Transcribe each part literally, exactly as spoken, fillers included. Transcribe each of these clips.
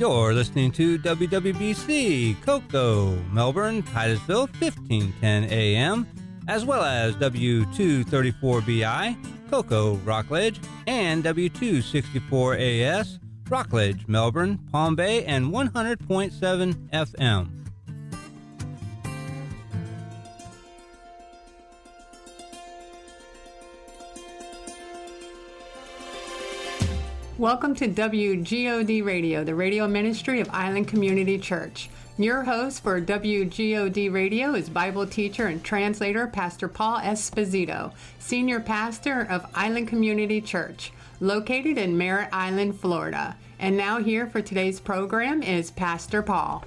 You're listening to W W B C, Cocoa, Melbourne, Titusville, fifteen ten A M, as well as W two thirty-four B I, Cocoa, Rockledge, and W two sixty-four A S, Rockledge, Melbourne, Palm Bay, and one hundred point seven F M. Welcome to W G O D Radio, the radio ministry of Island Community Church. Your host for W G O D Radio is Bible teacher and translator Pastor Paul Esposito, senior pastor of Island Community Church, located in Merritt Island, Florida. And now here for today's program is Pastor Paul.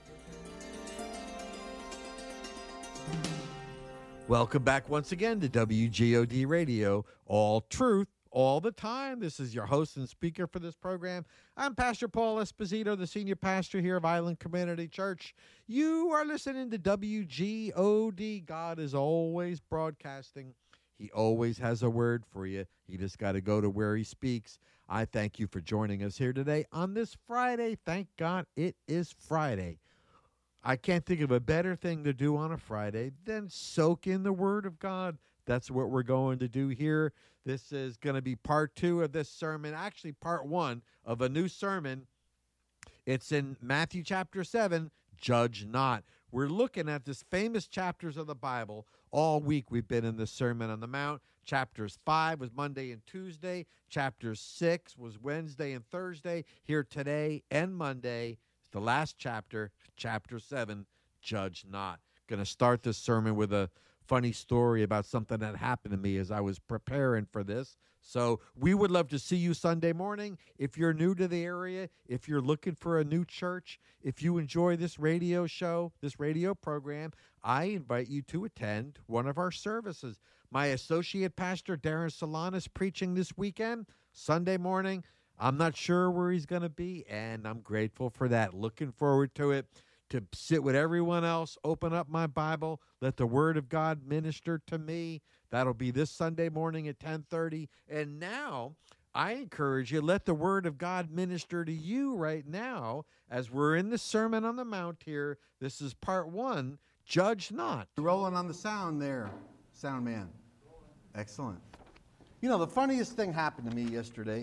Welcome back once again to W G O D Radio, all truth, all the time. This is your host and speaker for this program. I'm Pastor Paul Esposito, the senior pastor here of Island Community Church. You are listening to W G O D. God is always broadcasting. He always has a word for you. You just got to go to where he speaks. I thank you for joining us here today on this Friday. Thank God it is Friday. I can't think of a better thing to do on a Friday than soak in the Word of God. That's what we're going to do here. This is going to be part two of this sermon, actually part one of a new sermon. It's in Matthew chapter seven, Judge Not. We're looking at this famous chapters of the Bible. All week we've been in the Sermon on the Mount. Chapters five was Monday and Tuesday. Chapter six was Wednesday and Thursday. Here today and Monday, it's the last chapter, chapter seven, Judge Not. Going to start this sermon with a funny story about something that happened to me as I was preparing for this. So we would love to see you Sunday morning. If you're new to the area, if you're looking for a new church, if you enjoy this radio show, this radio program, I invite you to attend one of our services. My associate pastor, Darren Salon, is preaching this weekend, Sunday morning. I'm not sure where he's going to be, and I'm grateful for that. Looking forward to it. To sit with everyone else, open up my Bible, let the Word of God minister to me. That'll be this Sunday morning at ten thirty. And now, I encourage you, let the Word of God minister to you right now as we're in the Sermon on the Mount here. This is part one, Judge Not. Rolling on the sound there, sound man. Excellent. You know, the funniest thing happened to me yesterday.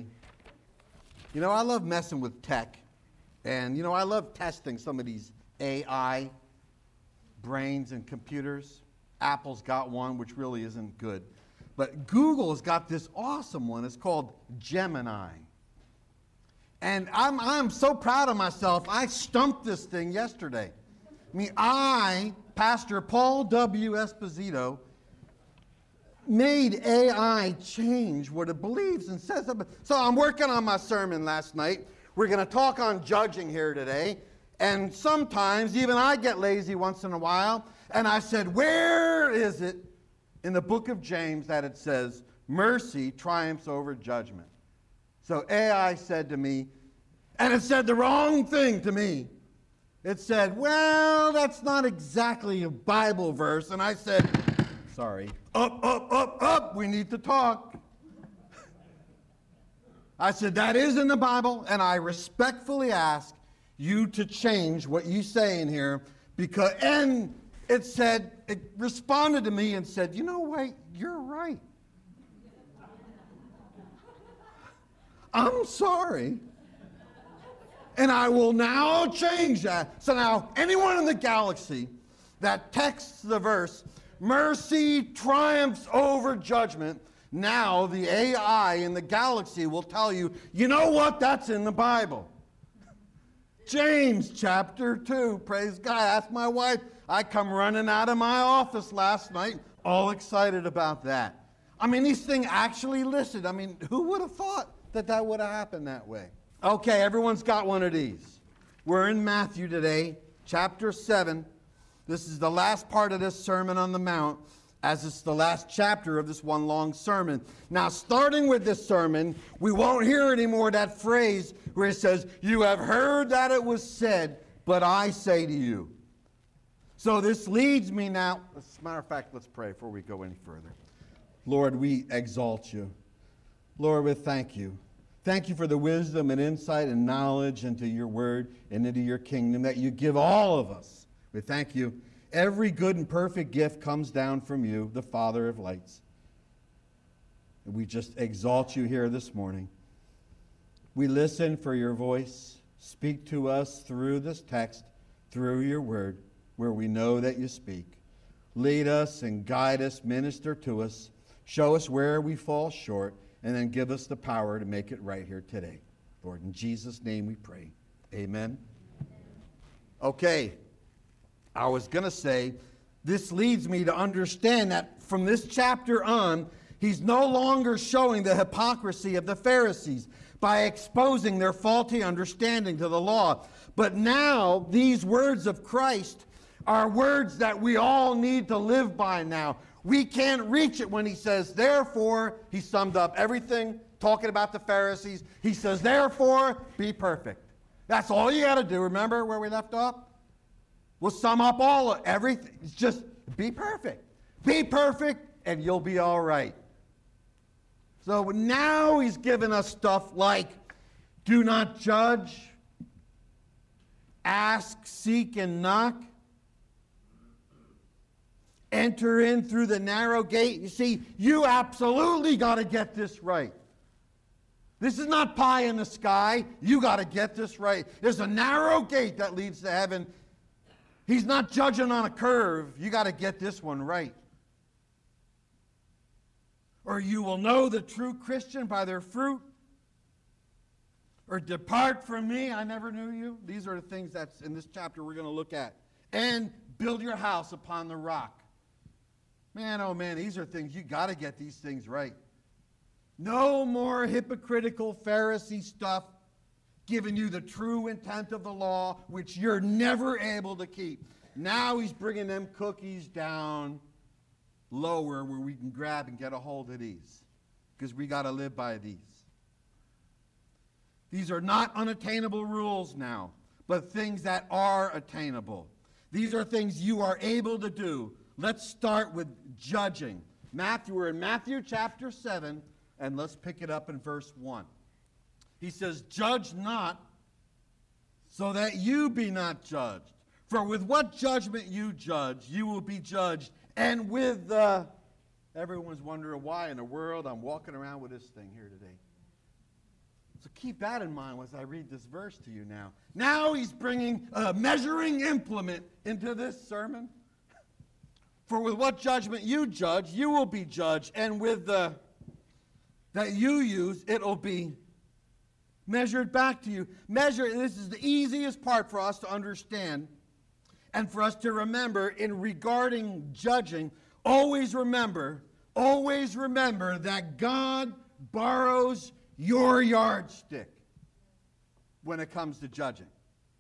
You know, I love messing with tech. And, you know, I love testing some of these A I brains and computers. Apple's got one, which really isn't good. But Google's got this awesome one. It's called Gemini. And I'm, I'm so proud of myself. I stumped this thing yesterday. I mean, I, Pastor Paul W. Esposito, made A I change what it believes and says. So I'm working on my sermon last night. We're going to talk on judging here today. And sometimes, even I get lazy once in a while, and I said, where is it in the book of James that it says, mercy triumphs over judgment? So A I said to me, and it said the wrong thing to me. It said, well, that's not exactly a Bible verse. And I said, sorry, up, up, up, up, we need to talk. I said, that is in the Bible, and I respectfully ask you to change what you say in here, because, and it said, it responded to me and said, you know what, you're right. I'm sorry. And I will now change that. So now, anyone in the galaxy that texts the verse, mercy triumphs over judgment, now the A I in the galaxy will tell you, you know what, that's in the Bible. James chapter two, praise God. Ask my wife. I come running out of my office last night, all excited about that. I mean, these things actually listed. I mean, who would have thought that that would have happened that way? Okay, everyone's got one of these. We're in Matthew today, chapter seven. This is the last part of this Sermon on the Mount, as it's the last chapter of this one long sermon. Now, starting with this sermon, we won't hear anymore that phrase where it says, you have heard that it was said, but I say to you. So this leads me now, as a matter of fact, let's pray before we go any further. Lord, we exalt you. Lord, we thank you. Thank you for the wisdom and insight and knowledge into your word and into your kingdom that you give all of us. We thank you. Every good and perfect gift comes down from you, the Father of lights. And we just exalt you here this morning. We listen for your voice. Speak to us through this text, through your word, where we know that you speak. Lead us and guide us, minister to us, show us where we fall short, and then give us the power to make it right here today. Lord, in Jesus' name we pray. Amen. Okay, I was going to say, this leads me to understand that from this chapter on, he's no longer showing the hypocrisy of the Pharisees by exposing their faulty understanding to the law. But now, these words of Christ are words that we all need to live by now. We can't reach it when he says, therefore, he summed up everything talking about the Pharisees. He says, therefore, be perfect. That's all you got to do. Remember where we left off? We'll sum up all of everything. It's just be perfect. Be perfect, and you'll be all right. So now he's given us stuff like, do not judge, ask, seek, and knock. Enter in through the narrow gate. You see, you absolutely got to get this right. This is not pie in the sky. You got to get this right. There's a narrow gate that leads to heaven. He's not judging on a curve. You got to get this one right. Or you will know the true Christian by their fruit. Or depart from me, I never knew you. These are the things that's in this chapter we're going to look at. And build your house upon the rock. Man, oh man, these are things, you got to get these things right. No more hypocritical Pharisee stuff giving you the true intent of the law, which you're never able to keep. Now he's bringing them cookies down lower where we can grab and get a hold of these, because we got to live by these. These are not unattainable rules now, but things that are attainable. These are things you are able to do. Let's start with judging. Matthew, we're in Matthew chapter seven, and let's pick it up in verse one. He says, judge not, so that you be not judged. For with what judgment you judge, you will be judged. And with the... Everyone's wondering why in the world I'm walking around with this thing here today. So keep that in mind as I read this verse to you now. Now he's bringing a measuring implement into this sermon. For with what judgment you judge, you will be judged. And with the that you use, it'll be measured back to you. Measure, this is the easiest part for us to understand and for us to remember in regarding judging. Always remember, always remember that God borrows your yardstick when it comes to judging.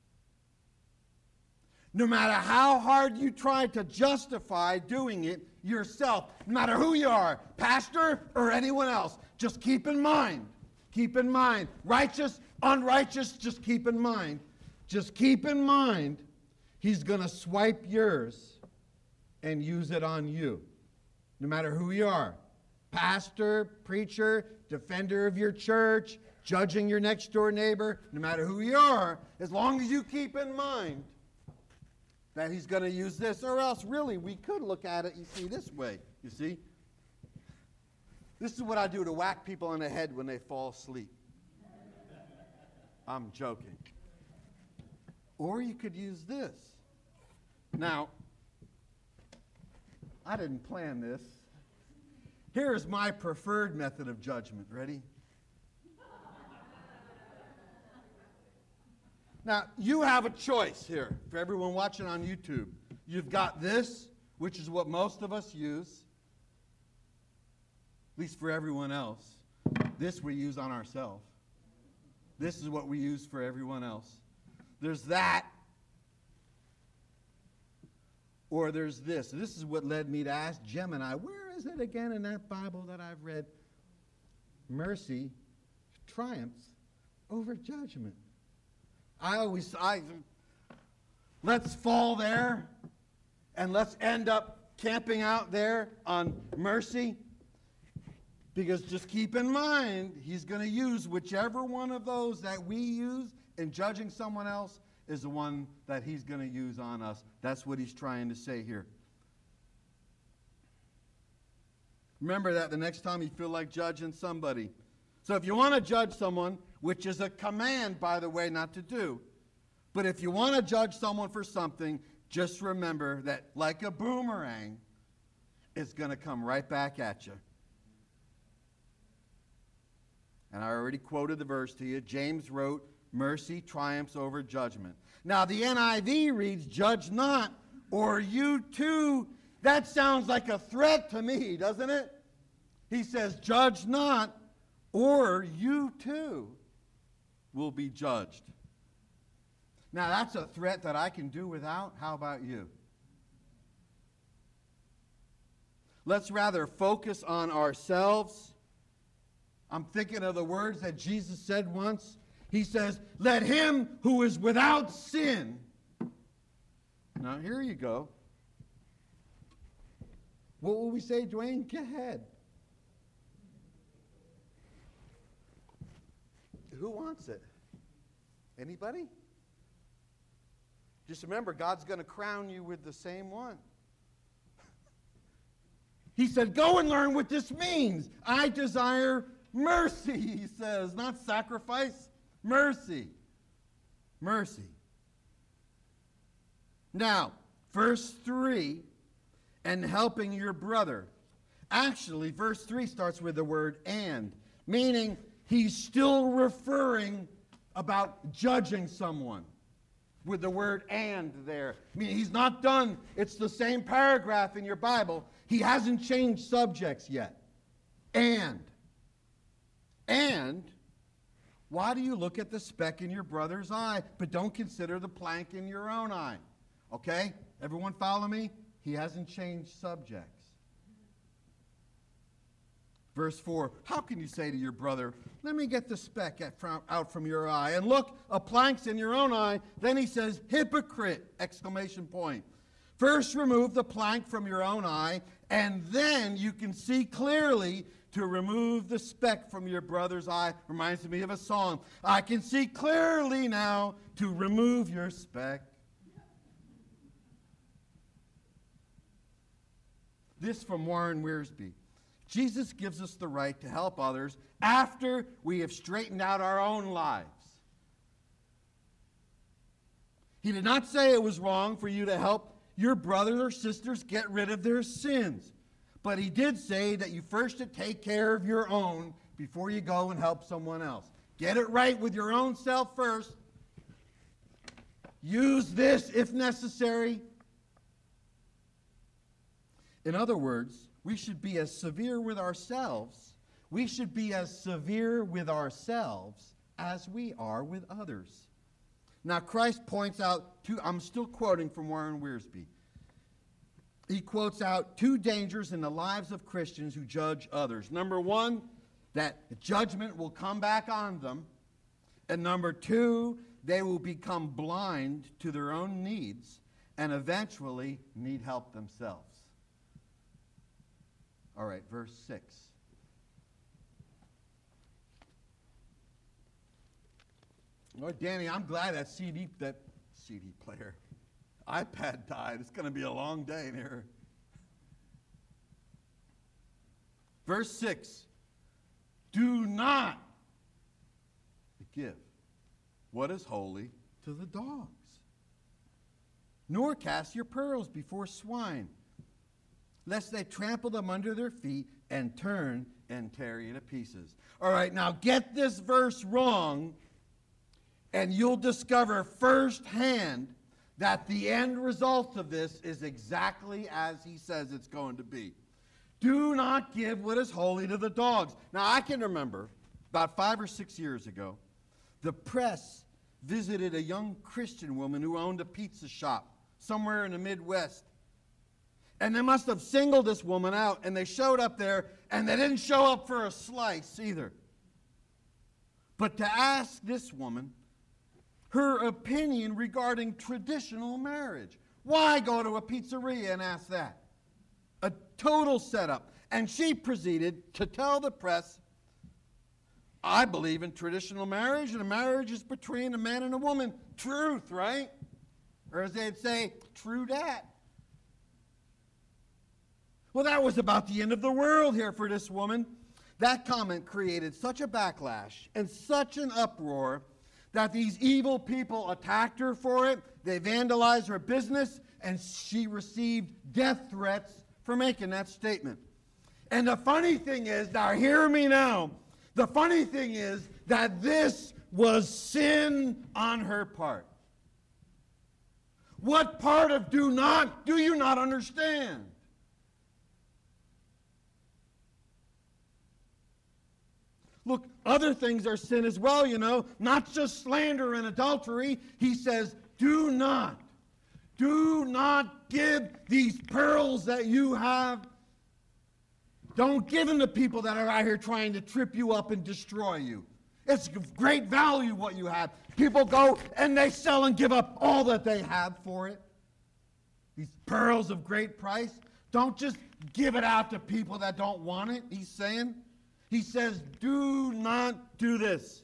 No matter how hard you try to justify doing it yourself, no matter who you are, pastor or anyone else, just keep in mind, keep in mind, righteous, unrighteous, just keep in mind, just keep in mind, he's going to swipe yours and use it on you, no matter who you are. Pastor, preacher, defender of your church, judging your next door neighbor, no matter who you are, as long as you keep in mind that he's going to use this, or else really we could look at it, you see, this way, you see. This is what I do to whack people in the head when they fall asleep. I'm joking. Or you could use this. Now, I didn't plan this. Here is my preferred method of judgment. Ready? Now, you have a choice here. For everyone watching on YouTube, you've got this, which is what most of us use, at least for everyone else. This we use on ourselves. This is what we use for everyone else. There's that, or there's this. This is what led me to ask Gemini, where is it again in that Bible that I've read? Mercy triumphs over judgment. I always, I, let's fall there and let's end up camping out there on mercy. Because just keep in mind, he's going to use whichever one of those that we use in judging someone else is the one that he's going to use on us. That's what he's trying to say here. Remember that the next time you feel like judging somebody. So if you want to judge someone, which is a command, by the way, not to do, but if you want to judge someone for something, just remember that like a boomerang, it's going to come right back at you. And I already quoted the verse to you. James wrote, mercy triumphs over judgment. Now the N I V reads, judge not, or you too. That sounds like a threat to me, doesn't it? He says, judge not, or you too will be judged. Now that's a threat that I can do without. How about you? Let's rather focus on ourselves. I'm thinking of the words that Jesus said once. He says, let him who is without sin. Now, here you go. What will we say, Dwayne? Go ahead. Who wants it? Anybody? Just remember, God's going to crown you with the same one. He said, go and learn what this means. I desire mercy, he says, not sacrifice. Mercy. Mercy. Now, verse three, and helping your brother. Actually, verse three starts with the word and, meaning he's still referring about judging someone with the word and there. I mean, he's not done. It's the same paragraph in your Bible. He hasn't changed subjects yet. And. And, why do you look at the speck in your brother's eye, but don't consider the plank in your own eye? Okay? Everyone follow me? He hasn't changed subjects. Verse four, how can you say to your brother, let me get the speck out from your eye, and look, a plank's in your own eye? Then he says, hypocrite, exclamation point. First remove the plank from your own eye, and then you can see clearly to remove the speck from your brother's eye. Reminds me of a song. I can see clearly now to remove your speck. This from Warren Wiersbe. Jesus gives us the right to help others after we have straightened out our own lives. He did not say it was wrong for you to help your brothers or sisters get rid of their sins. But he did say that you first should take care of your own before you go and help someone else. Get it right with your own self first. Use this if necessary. In other words, we should be as severe with ourselves. We should be as severe with ourselves as we are with others. Now, Christ points out two, I'm still quoting from Warren Wiersbe. He quotes out two dangers in the lives of Christians who judge others. Number one, that judgment will come back on them. And number two, they will become blind to their own needs and eventually need help themselves. All right, verse six. Oh, Danny, I'm glad that C D, that C D player, iPad died. It's going to be a long day here. Verse six. Do not give what is holy to the dogs, nor cast your pearls before swine, lest they trample them under their feet and turn and tear you to pieces. All right, now get this verse wrong, and you'll discover firsthand that the end result of this is exactly as he says it's going to be. Do not give what is holy to the dogs. Now, I can remember about five or six years ago, the press visited a young Christian woman who owned a pizza shop somewhere in the Midwest. And they must have singled this woman out, and they showed up there, and they didn't show up for a slice either. But to ask this woman her opinion regarding traditional marriage. Why go to a pizzeria and ask that? A total setup. And she proceeded to tell the press, I believe in traditional marriage, and a marriage is between a man and a woman. Truth, right? Or as they'd say, true dat. Well, that was about the end of the world here for this woman. That comment created such a backlash and such an uproar that these evil people attacked her for it. They vandalized her business, and she received death threats for making that statement. And the funny thing is, now hear me now, the funny thing is that this was sin on her part. What part of do not, do you not understand? Look, other things are sin as well, you know, not just slander and adultery. He says, do not, do not give these pearls that you have. Don't give them to people that are out here trying to trip you up and destroy you. It's of great value what you have. People go and they sell and give up all that they have for it. These pearls of great price. Don't just give it out to people that don't want it, he's saying. He says, do not do this.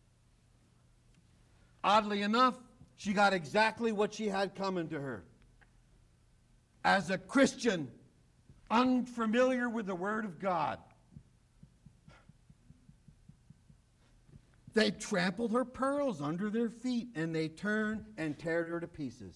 Oddly enough, she got exactly what she had coming to her. As a Christian, unfamiliar with the Word of God, they trampled her pearls under their feet, and they turned and teared her to pieces.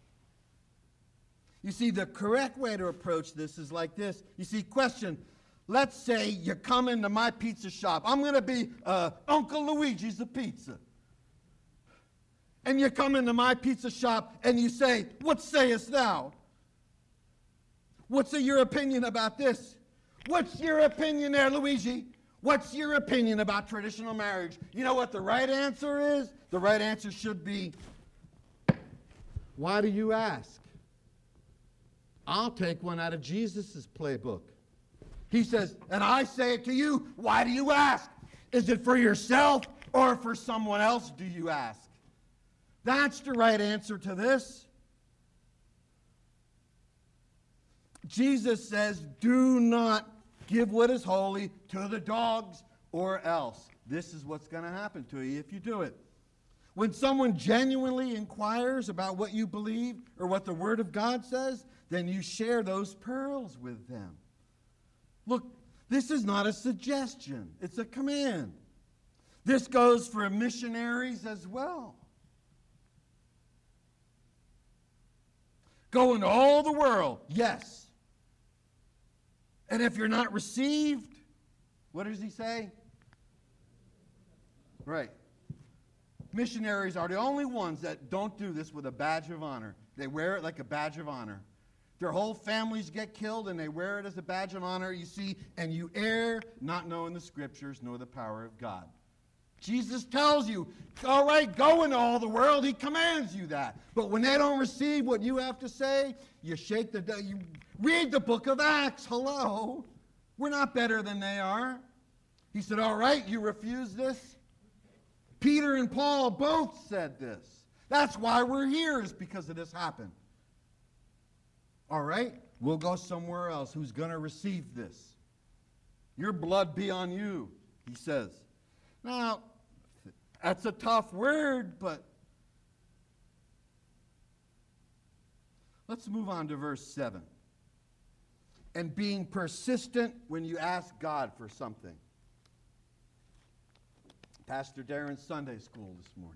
You see, the correct way to approach this is like this. You see, question, let's say you come into my pizza shop. I'm going to be uh, Uncle Luigi's the pizza. And you come into my pizza shop and you say, what sayest thou? What's your opinion about this? What's your opinion there, Luigi? What's your opinion about traditional marriage? You know what the right answer is? The right answer should be, why do you ask? I'll take one out of Jesus' playbook. He says, and I say it to you, why do you ask? Is it for yourself or for someone else do you ask? That's the right answer to this. Jesus says, do not give what is holy to the dogs or else. This is what's going to happen to you if you do it. When someone genuinely inquires about what you believe or what the Word of God says, then you share those pearls with them. Look, this is not a suggestion. It's a command. This goes for missionaries as well. Go into all the world, yes. And if you're not received, what does he say? Right. Missionaries are the only ones that don't do this with a badge of honor. They wear it like a badge of honor. Their whole families get killed and they wear it as a badge of honor, you see, and you err not knowing the scriptures nor the power of God. Jesus tells you, all right, go into all the world. He commands you that. But when they don't receive what you have to say, you shake the, you read the book of Acts. Hello. We're not better than they are. He said, all right, you refuse this. Peter and Paul both said this. That's why we're here, is because of this happened. All right, we'll go somewhere else. Who's going to receive this? Your blood be on you, he says. Now, that's a tough word, but let's move on to verse seven. And being persistent when you ask God for something. Pastor Darren's Sunday school this morning.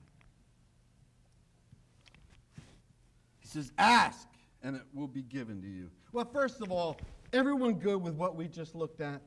He says, ask, and it will be given to you. Well, first of all, everyone good with what we just looked at?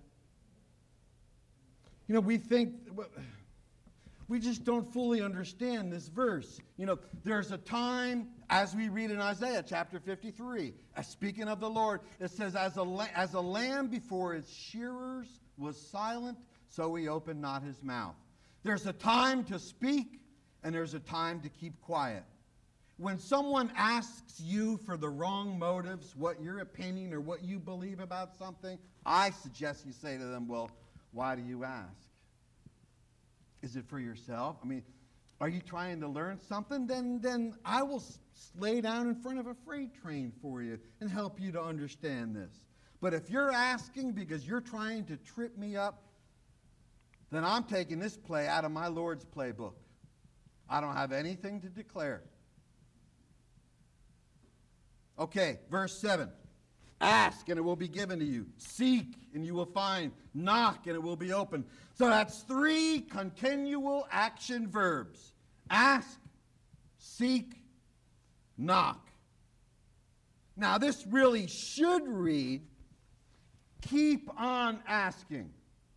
You know, we think, we just don't fully understand this verse. You know, there's a time, as we read in Isaiah chapter fifty-three, as speaking of the Lord, it says, as a, la- as a lamb before its shearers was silent, so he opened not his mouth. There's a time to speak, and there's a time to keep quiet. When someone asks you for the wrong motives, what your opinion or what you believe about something, I suggest you say to them, well, why do you ask? Is it for yourself? I mean, are you trying to learn something? Then, then I will s- lay down in front of a freight train for you and help you to understand this. But if you're asking because you're trying to trip me up, then I'm taking this play out of my Lord's playbook. I don't have anything to declare. Okay, verse seven. Ask, and it will be given to you. Seek, and you will find. Knock, and it will be open. So that's three continual action verbs. Ask, seek, knock. Now, this really should read, keep on asking.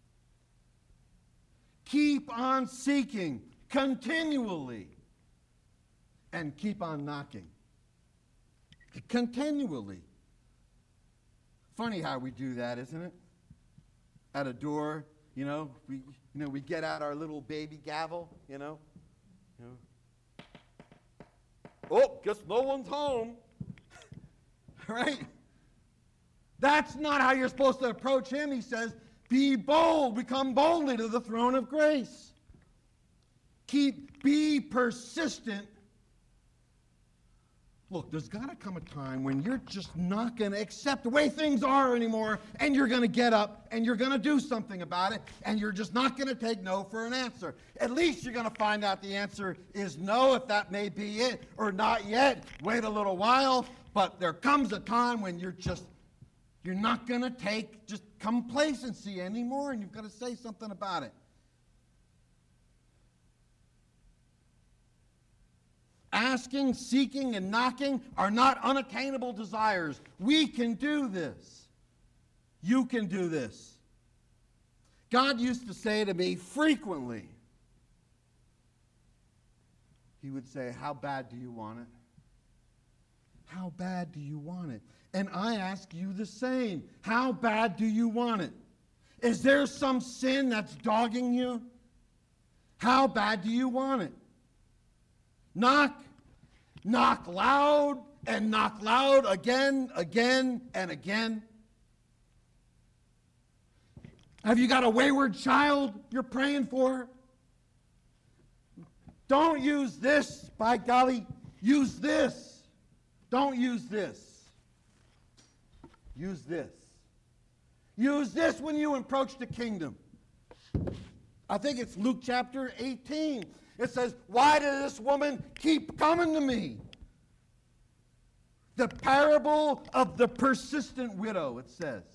Keep on seeking continually. And keep on knocking. Continually. Funny how we do that, isn't it? At a door, you know, we you know we get out our little baby gavel, you know. You know. Oh, guess no one's home. Right? That's not how you're supposed to approach him. He says, be bold, become boldly to the throne of grace. Keep, be persistent. Look, there's got to come a time when you're just not going to accept the way things are anymore, and you're going to get up, and you're going to do something about it, and you're just not going to take no for an answer. At least you're going to find out the answer is no, if that may be it, or not yet. Wait a little while, but there comes a time when you're just, you're not going to take just complacency anymore, and you've got to say something about it. Asking, seeking, and knocking are not unattainable desires. We can do this. You can do this. God used to say to me frequently, he would say, how bad do you want it? How bad do you want it? And I ask you the same. How bad do you want it? Is there some sin that's dogging you? How bad do you want it? Knock, knock loud, and knock loud again, again, and again. Have you got a wayward child you're praying for? Don't use this, by golly. Use this. Don't use this. Use this. Use this when you approach the kingdom. I think it's Luke chapter eighteen. It says, why does this woman keep coming to me? The parable of the persistent widow, it says.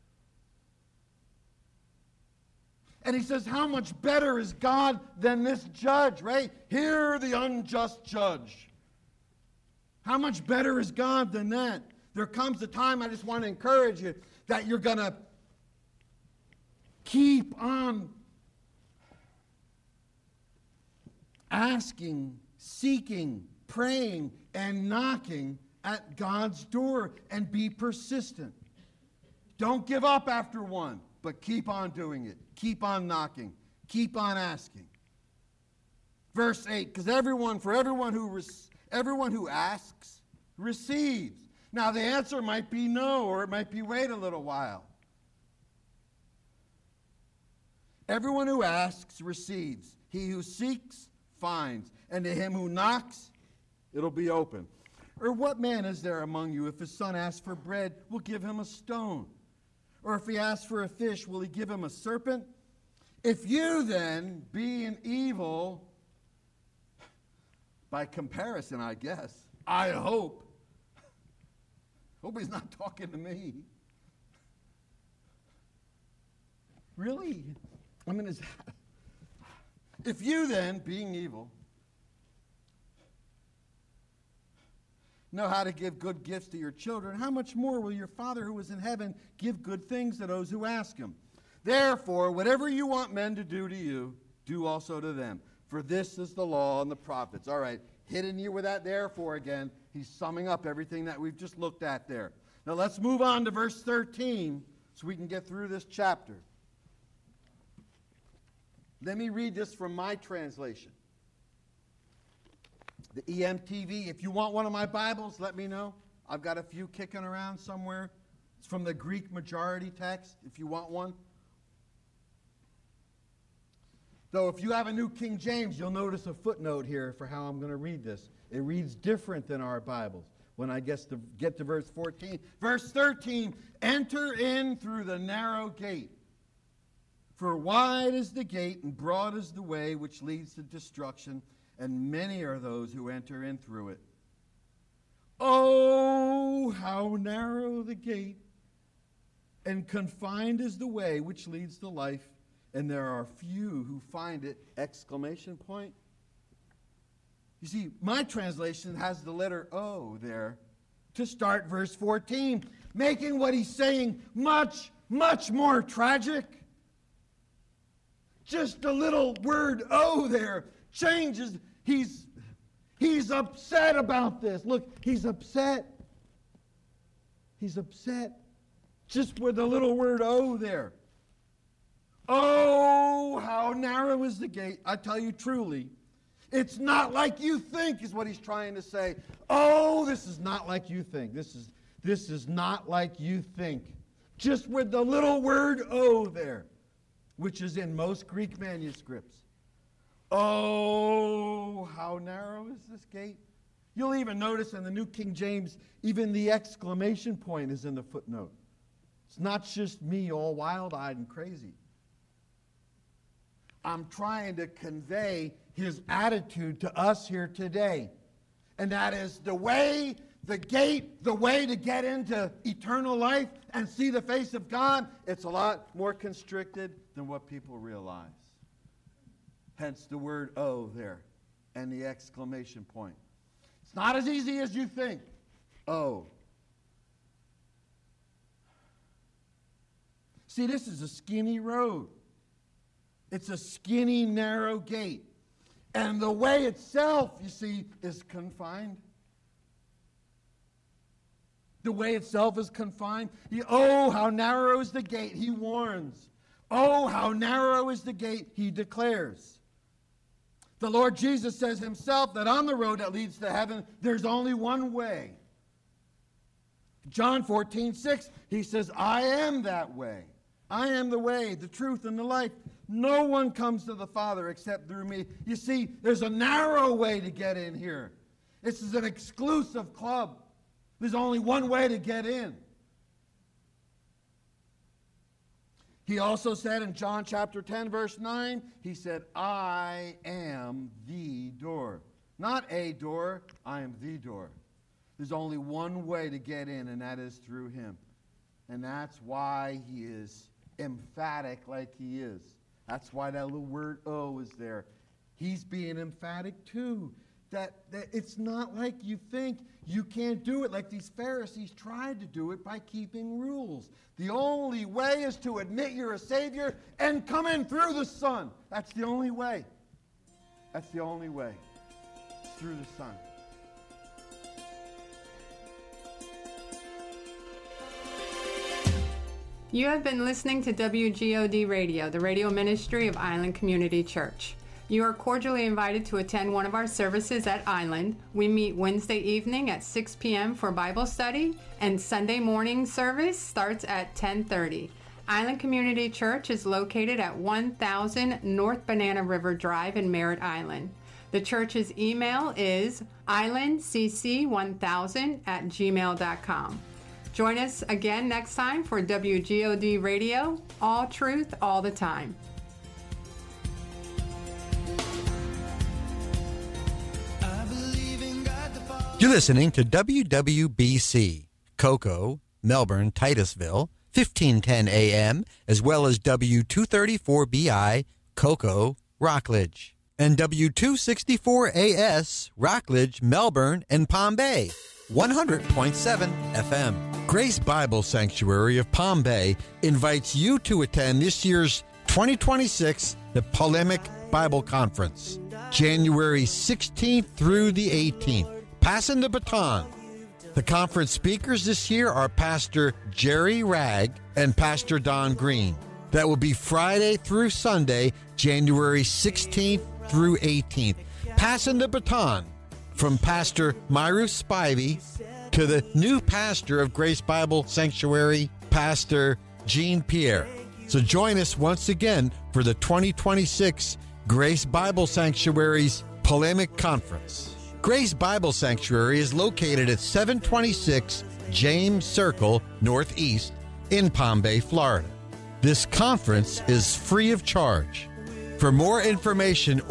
And he says, how much better is God than this judge, right? Hear the unjust judge. How much better is God than that? There comes a time, I just want to encourage you, that you're going to keep on asking, seeking, praying, and knocking at God's door, and be persistent. Don't give up after one, but keep on doing it. Keep on knocking. Keep on asking. Verse eight, because everyone, for everyone who res, everyone who asks, receives. Now the answer might be no, or it might be wait a little while. Everyone who asks receives. He who seeks finds, and to him who knocks, it'll be open. Or what man is there among you, if his son asks for bread, will give him a stone? Or if he asks for a fish, will he give him a serpent? If you then, being evil, by comparison, I guess, I hope, hope he's not talking to me. Really? I mean, is that, if you then, being evil, know how to give good gifts to your children, how much more will your Father who is in heaven give good things to those who ask him? Therefore, whatever you want men to do to you, do also to them. For this is the law and the prophets. All right, hidden here with that therefore again, he's summing up everything that we've just looked at there. Now let's move on to verse thirteen so we can get through this chapter. Let me read this from my translation. The E M T V. If you want one of my Bibles, let me know. I've got a few kicking around somewhere. It's from the Greek majority text, if you want one. Though if you have a New King James, you'll notice a footnote here for how I'm going to read this. It reads different than our Bibles. when I get to, get to verse fourteen. Verse thirteen, enter in through the narrow gate. For wide is the gate and broad is the way which leads to destruction, and many are those who enter in through it. Oh, how narrow the gate, and confined is the way which leads to life, and there are few who find it! Exclamation point. You see, my translation has the letter O there to start verse fourteen, making what he's saying much, much more tragic. Just a little word O there changes. He's, he's upset about this. Look, he's upset. He's upset. Just with a little word O there. Oh, how narrow is the gate. I tell you truly, it's not like you think, is what he's trying to say. Oh, this is not like you think. This is, this is not like you think. Just with the little word O there, which is in most Greek manuscripts. Oh, how narrow is this gate? You'll even notice in the New King James, even the exclamation point is in the footnote. It's not just me all wild-eyed and crazy. I'm trying to convey his attitude to us here today. And that is the way, the gate, the way to get into eternal life and see the face of God, it's a lot more constricted than what people realize. Hence the word O there and the exclamation point. It's not as easy as you think. O. See, this is a skinny road. It's a skinny, narrow gate. And the way itself, you see, is confined. The way itself is confined. He, oh, how narrow is the gate, he warns. Oh, how narrow is the gate, he declares. The Lord Jesus says himself that on the road that leads to heaven, there's only one way. John fourteen six, he says, I am that way. I am the way, the truth, and the life. No one comes to the Father except through me. You see, there's a narrow way to get in here. This is an exclusive club. There's only one way to get in. He also said in John chapter ten, verse nine, he said, I am the door. Not a door, I am the door. There's only one way to get in, and that is through him. And that's why he is emphatic like he is. That's why that little word O is there. He's being emphatic too. That, that it's not like you think. You can't do it like these Pharisees tried to do it by keeping rules. The only way is to admit you're a Savior and come in through the Son. That's the only way. That's the only way. It's through the Son. You have been listening to W G O D Radio, the radio ministry of Island Community Church. You are cordially invited to attend one of our services at Island. We meet Wednesday evening at six p.m. for Bible study, and Sunday morning service starts at ten thirty. Island Community Church is located at one thousand North Banana River Drive in Merritt Island. The church's email is island c c one thousand at gmail dot com. Join us again next time for W G O D Radio, all truth, all the time. You're listening to W W B C, Cocoa, Melbourne, Titusville, fifteen ten A M, as well as W two thirty-four B I, Cocoa, Rockledge, and W two sixty-four A S, Rockledge, Melbourne, and Palm Bay, one hundred point seven F M. Grace Bible Sanctuary of Palm Bay invites you to attend this year's twenty twenty-six The Polemic Bible Conference, January sixteenth through the eighteenth. Passing the baton. The conference speakers this year are Pastor Jerry Ragg and Pastor Don Green. That will be Friday through Sunday, January sixteenth through eighteenth. Passing the baton from Pastor Myru Spivey to the new pastor of Grace Bible Sanctuary, Pastor Jean Pierre. So join us once again for the twenty twenty-six Grace Bible Sanctuary's Polemic Conference. Grace Bible Sanctuary is located at seven twenty-six James Circle Northeast in Palm Bay, Florida. This conference is free of charge. For more information